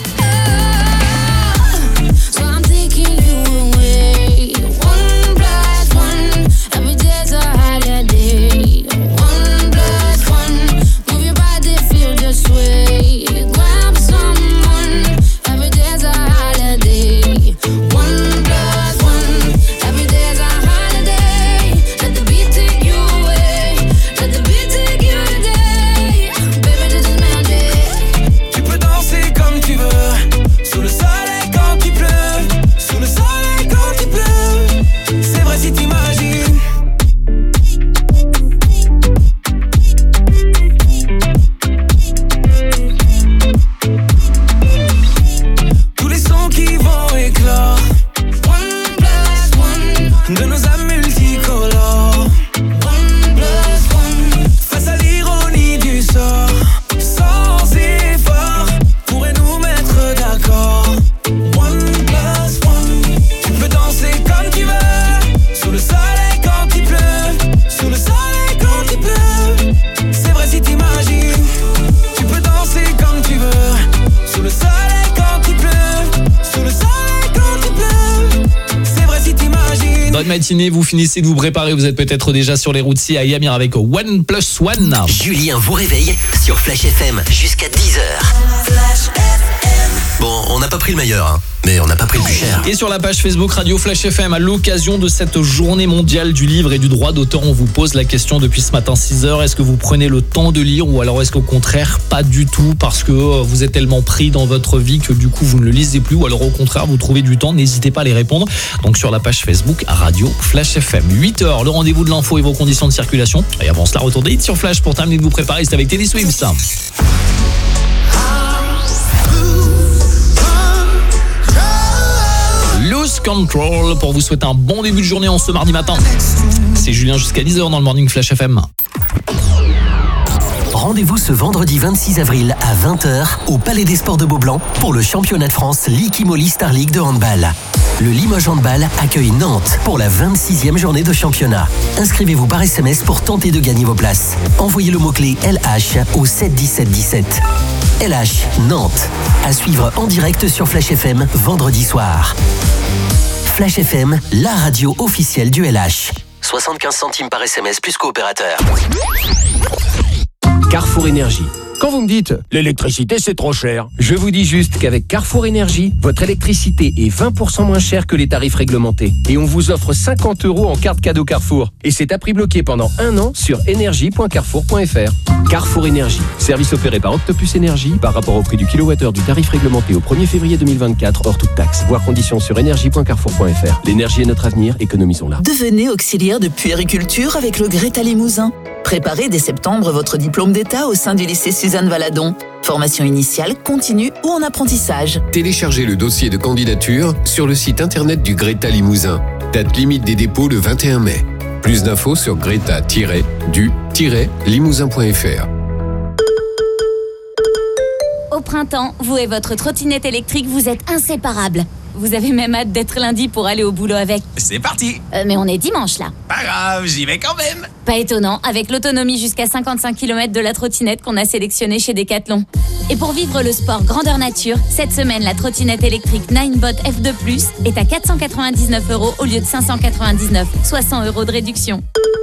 So I'm taking you away. 1 + 1, every day's a holiday. 1 + 1, move your body, feel the sway. Grab someone, every day's a holiday. 1 + 1, every day's a holiday. Let the beat take you away. Let the beat take you today. Baby, this is magic. Tu peux danser comme tu veux, sous le soleil quand il pleut, sous le soleil quand il pleut. C'est vrai si t'imagines. Tous les sons qui vont éclore. 1 + 1, De nos âmes multicolores. 1 + 1. Face à l'ironie du sort. Sans effort, pourrait nous mettre d'accord. 1 + 1, tu peux danser comme tu veux, sous le soleil quand il pleut, sous le soleil quand il pleut. C'est vrai si t'imagines. Tu peux danser comme tu veux, sous le soleil quand il pleut, sous le soleil quand il pleut. C'est vrai si t'imagines. Bonne matinée, vous finissez de vous préparer, vous êtes peut-être déjà sur les routes si à Yamir avec 1 + 1. Julien vous réveille sur Flash FM jusqu'à 10h. Bon, on n'a pas pris le meilleur, hein, mais on n'a pas pris le plus cher. Et sur la page Facebook Radio Flash FM, à l'occasion de cette journée mondiale du livre et du droit d'auteur, on vous pose la question depuis ce matin 6h. Est-ce que vous prenez le temps de lire ou alors est-ce qu'au contraire, pas du tout parce que vous êtes tellement pris dans votre vie que du coup vous ne le lisez plus ou alors au contraire vous trouvez du temps? N'hésitez pas à les répondre. Donc sur la page Facebook Radio Flash FM. 8h, le rendez-vous de l'info et vos conditions de circulation. Et avant cela, retour des hits sur Flash pour terminer de vous préparer. C'est avec Teddy Swims. Lose Control pour vous souhaiter un bon début de journée en ce mardi matin. C'est Julien jusqu'à 10h dans le Morning Flash FM. Rendez-vous ce vendredi 26 avril à 20h au Palais des Sports de Beaublanc pour le championnat de France Liquimoli Star League de handball. Le Limoges Handball accueille Nantes pour la 26e journée de championnat. Inscrivez-vous par SMS pour tenter de gagner vos places. Envoyez le mot-clé LH au 7 17 17. LH Nantes. À suivre en direct sur Flash FM vendredi soir. Flash FM, la radio officielle du LH. 75 centimes par SMS plus coopérateur. Carrefour Énergie. Quand vous me dites « l'électricité c'est trop cher », je vous dis juste qu'avec Carrefour Énergie, votre électricité est 20% moins chère que les tarifs réglementés. Et on vous offre 50 € en carte cadeau Carrefour. Et c'est à prix bloqué pendant 1 an sur énergie.carrefour.fr. Carrefour Énergie. Service opéré par Octopus Énergie par rapport au prix du kilowattheure du tarif réglementé au 1er février 2024 hors toute taxe. Voir conditions sur énergie.carrefour.fr. L'énergie est notre avenir, économisons-la. Devenez auxiliaire de puériculture avec le Greta Limousin. Préparez dès septembre votre diplôme d'État au sein du lycée Suzanne Valadon. Formation initiale, continue ou en apprentissage. Téléchargez le dossier de candidature sur le site internet du Greta Limousin. Date limite des dépôts le 21 mai. Plus d'infos sur greta-du-limousin.fr. Au printemps, vous et votre trottinette électrique, vous êtes inséparables. Vous avez même hâte d'être lundi pour aller au boulot avec. C'est parti. Mais on est dimanche là. Pas grave, j'y vais quand même. Pas étonnant, avec l'autonomie jusqu'à 55 km de la trottinette qu'on a sélectionnée chez Decathlon. Et pour vivre le sport grandeur nature, cette semaine, la trottinette électrique Ninebot F2+, est à 499 € au lieu de 599, soit 100 € de réduction.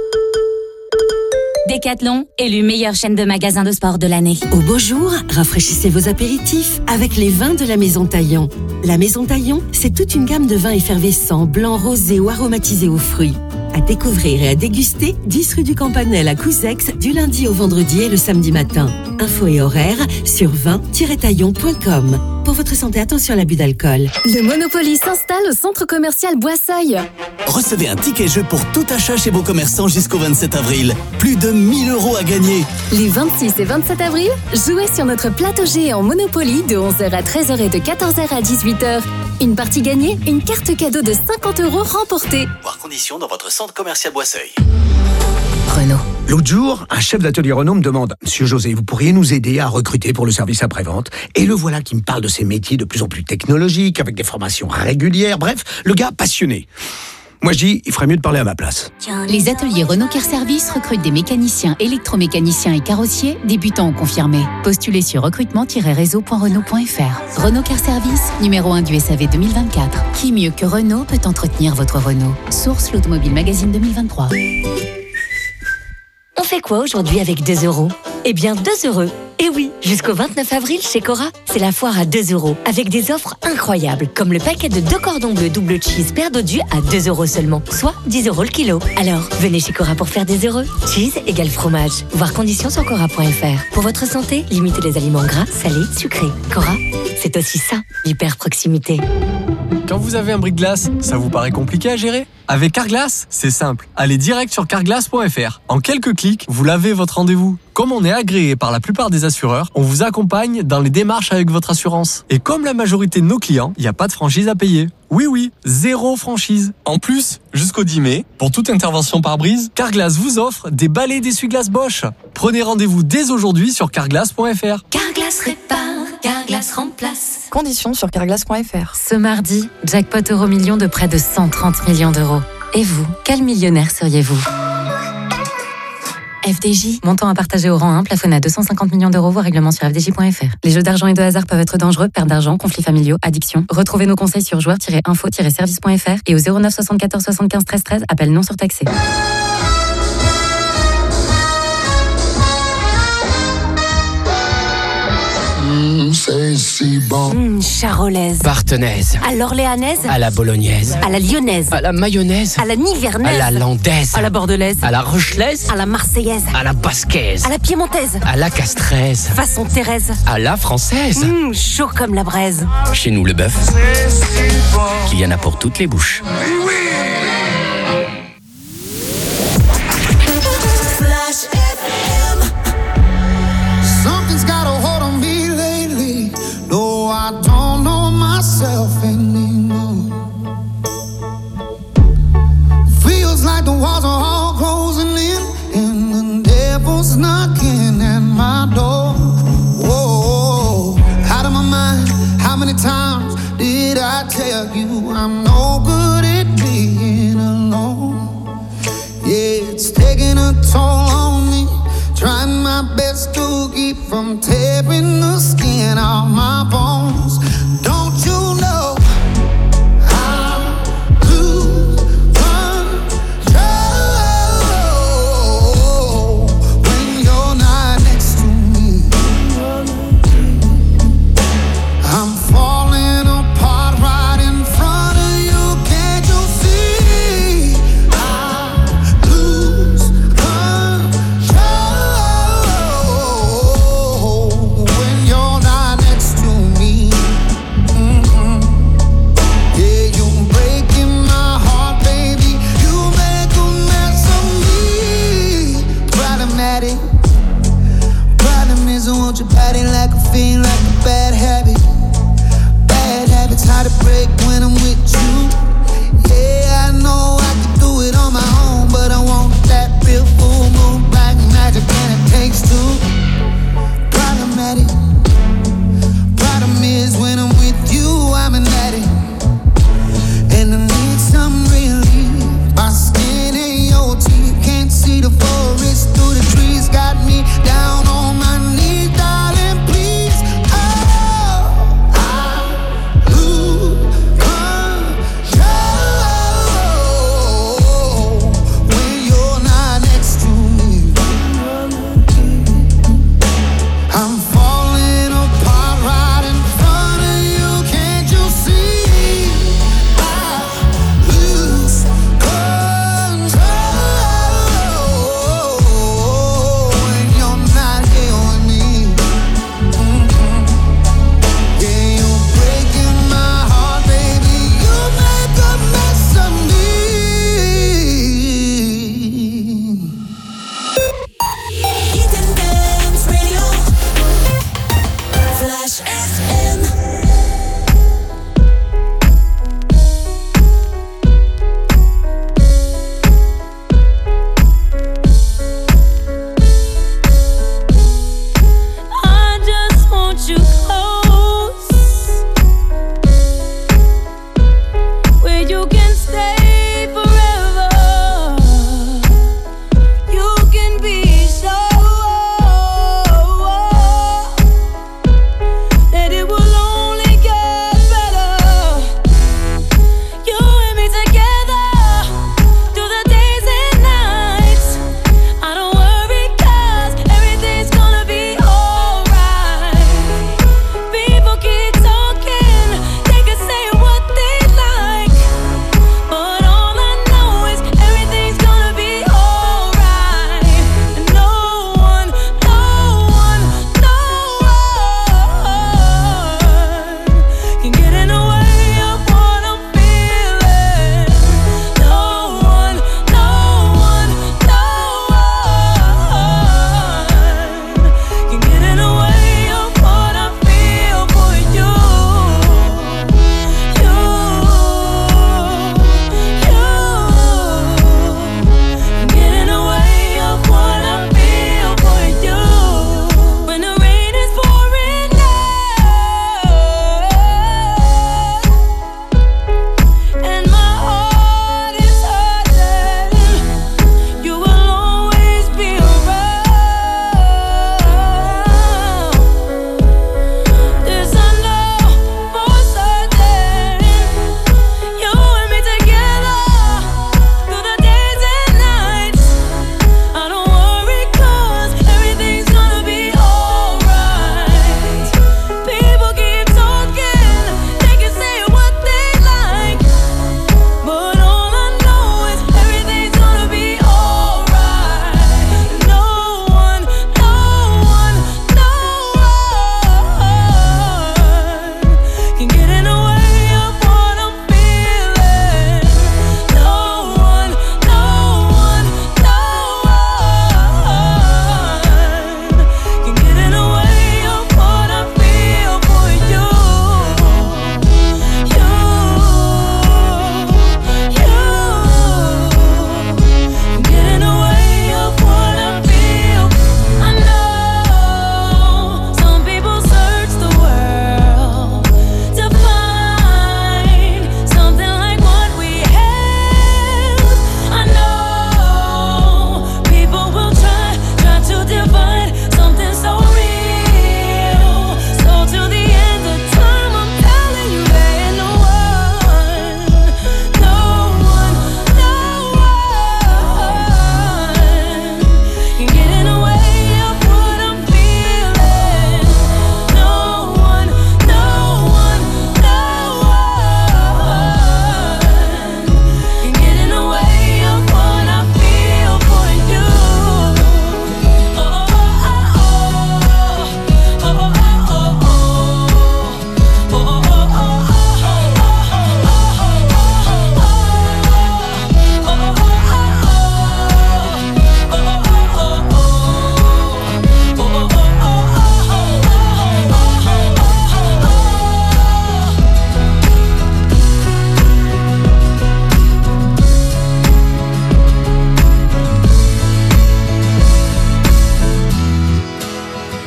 Decathlon, élu meilleure chaîne de magasins de sport de l'année. Au beau jour, rafraîchissez vos apéritifs avec les vins de la Maison Taillon. La Maison Taillon, c'est toute une gamme de vins effervescents, blancs, rosés ou aromatisés aux fruits. À découvrir et à déguster, 10 rue du Campanelle à Couzex, du lundi au vendredi et le samedi matin. Infos et horaires sur vin-taillon.com. Pour votre santé, attention à l'abus d'alcool. Le Monopoly s'installe au centre commercial Boisseuil. Recevez un ticket jeu pour tout achat chez vos commerçants jusqu'au 27 avril. Plus de 1 000 € à gagner. Les 26 et 27 avril, jouez sur notre plateau géant Monopoly de 11h à 13h et de 14h à 18h. Une partie gagnée, une carte cadeau de 50 € remportée. Voir conditions dans votre centre commercial Boisseuil. Renault. L'autre jour, un chef d'atelier Renault me demande « Monsieur José, vous pourriez nous aider à recruter pour le service après-vente ?» Et le voilà qui me parle de ces métiers de plus en plus technologiques, avec des formations régulières, bref, le gars passionné. Moi je dis, il ferait mieux de parler à ma place. Les ateliers Renault Car Service recrutent des mécaniciens, électromécaniciens et carrossiers, débutants ou confirmés. Postulez sur recrutement-réseau.renault.fr. Renault Car Service, numéro 1 du SAV 2024. Qui mieux que Renault peut entretenir votre Renault? Source l'Automobile Magazine 2023. On fait quoi aujourd'hui avec 2 €? Eh bien 2 €. Et oui, jusqu'au 29 avril chez Cora, c'est la foire à 2 €, avec des offres incroyables, comme le paquet de 2 cordons bleus double cheese paire dodus à 2 € seulement, soit 10 € le kilo. Alors, venez chez Cora pour faire des heureux. Cheese égale fromage. Voir conditions sur cora.fr. Pour votre santé, limitez les aliments gras, salés, sucrés. Cora, c'est aussi ça, l'hyper proximité. Quand vous avez un bris-de-glace, ça vous paraît compliqué à gérer? Avec Carglass, c'est simple. Allez direct sur carglass.fr. En quelques clics, vous lavez votre rendez-vous. Comme on est agréé par la plupart des assureurs, on vous accompagne dans les démarches avec votre assurance. Et comme la majorité de nos clients, il n'y a pas de franchise à payer. Oui, 0 franchise. En plus, jusqu'au 10 mai, pour toute intervention par brise, Carglass vous offre des balais d'essuie-glace Bosch. Prenez rendez-vous dès aujourd'hui sur carglass.fr. Carglass répare, Carglass remplace. Conditions sur carglass.fr. Ce mardi, jackpot euro-million de près de 130 millions d'euros. Et vous, quel millionnaire seriez-vous? FDJ, montant à partager au rang 1, plafonné à 250 millions d'euros, voire règlement sur fdj.fr. Les jeux d'argent et de hasard peuvent être dangereux, perte d'argent, conflits familiaux, addiction. Retrouvez nos conseils sur joueurs-info-service.fr et au 09 74 75 13 13, appel non surtaxé. C'est si bon. Charolaise. Partenaise. À l'orléanaise. À la bolognaise. À la lyonnaise. À la mayonnaise. À la nivernaise. À la landaise. À la bordelaise. À la rochelaise. À la marseillaise. À la basquaise. À la piémontaise. À la castraise. Façon Thérèse. À la française. Chaud comme la braise. Chez nous, le bœuf, qu'il y en a pour toutes les bouches. Flash FM. Something's got a hold on me lately. No, I don't know myself anymore. Feels like the walls are all closing in, and the devil's knocking at my door. Whoa, out of my mind. How many times did I tell you I'm no good at being alone? Yeah, it's taking a toll on me. Trying my best to keep from tearing the skin off my bones. Don't you know how to control when you're not next to me? I'm falling apart right in front of you. Can't you see? I lose control when you're not next to me. Yeah, you're breaking my heart, baby. You make a mess of me. Problematic. Problem is I want your body like a fiend, like a bad habit. Bad habits hard to break when I'm with you.